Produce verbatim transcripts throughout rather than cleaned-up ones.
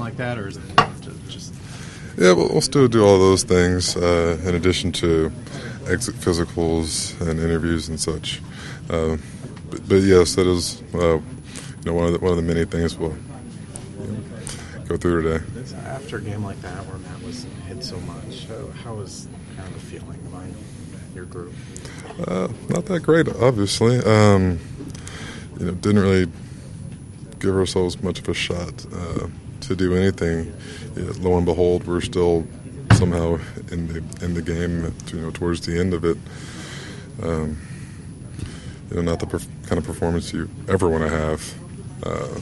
like that, or is it just? Yeah, we'll, we'll still do all those things uh, in addition to exit physicals and interviews and such. Uh, but, but yes, that is uh, you know one of the, one of the many things we'll you know, go through today. After a game like that, where Matt was hit so much, how, how was kind of the feeling among your group? Uh, not that great, obviously. Um, you know, didn't really give ourselves much of a shot uh, to do anything. You know, lo and behold, we're still somehow in the in the game. You know, towards the end of it. Um, you know, not the perf- kind of performance you ever want to have. Uh,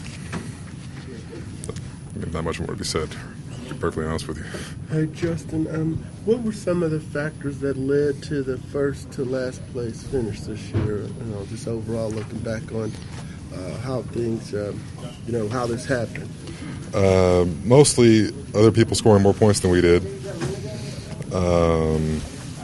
I mean, not much more to be said. To be perfectly honest with you. Hey, Justin, um, what were some of the factors that led to the first to last place finish this year? You know, just overall looking back on uh, how things, um, you know, how this happened. Uh, mostly other people scoring more points than we did. Um,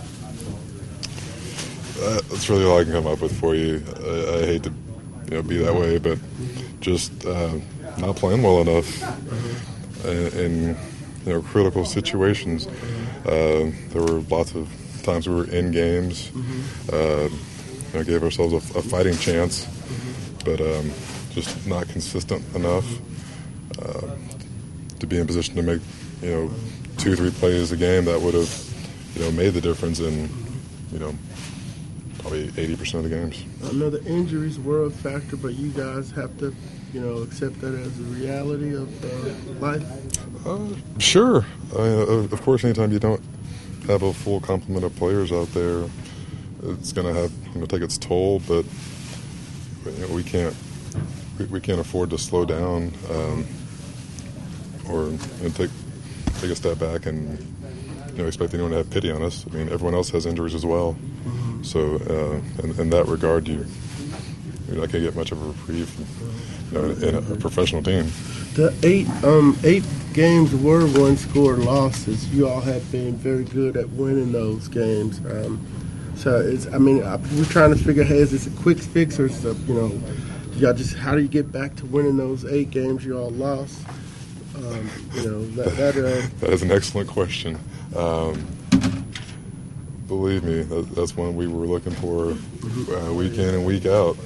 that's really all I can come up with for you. I, I hate to, you know, be that way, but just uh, not playing well enough in, in you know critical situations. Uh, there were lots of times we were in games, uh, you know, gave ourselves a, a fighting chance, but um, just not consistent enough uh, to be in position to make you know two, three plays a game that would have you know made the difference in you know. Probably eighty percent of the games. I know the injuries were a factor, but you guys have to, you know, accept that as a reality of uh, life. Uh, sure. I, uh, of course, anytime you don't have a full complement of players out there, it's going to have you know take its toll. But you know, we can't we, we can't afford to slow down um, or you know, take take a step back and you know expect anyone to have pity on us. I mean, everyone else has injuries as well. So, uh, in, in that regard, you, you're not going to get much of a reprieve you know, in a, a professional team. The eight um, eight games were one-score losses. You all have been very good at winning those games. Um, so, it's, I mean, we're trying to figure, hey, is this a quick fix or stuff? You know, y'all just how do you get back to winning those eight games you all lost? Um, you know, that that, uh, that is an excellent question. Um, Believe me, that, that's one we were looking for uh, week in and week out.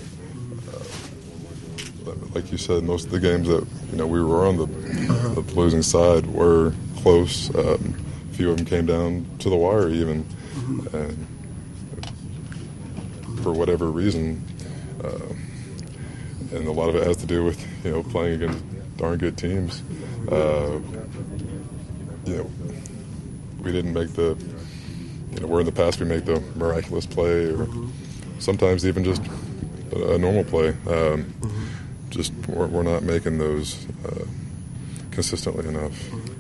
Uh, like you said, most of the games that you know we were on the, the losing side were close. Um, a few of them came down to the wire, even, and for whatever reason, uh, and a lot of it has to do with you know playing against darn good teams. Uh, you know, we didn't make the. You know, where in the past we make the miraculous play, or sometimes even just a, a normal play. Um, just we're, we're not making those uh, consistently enough.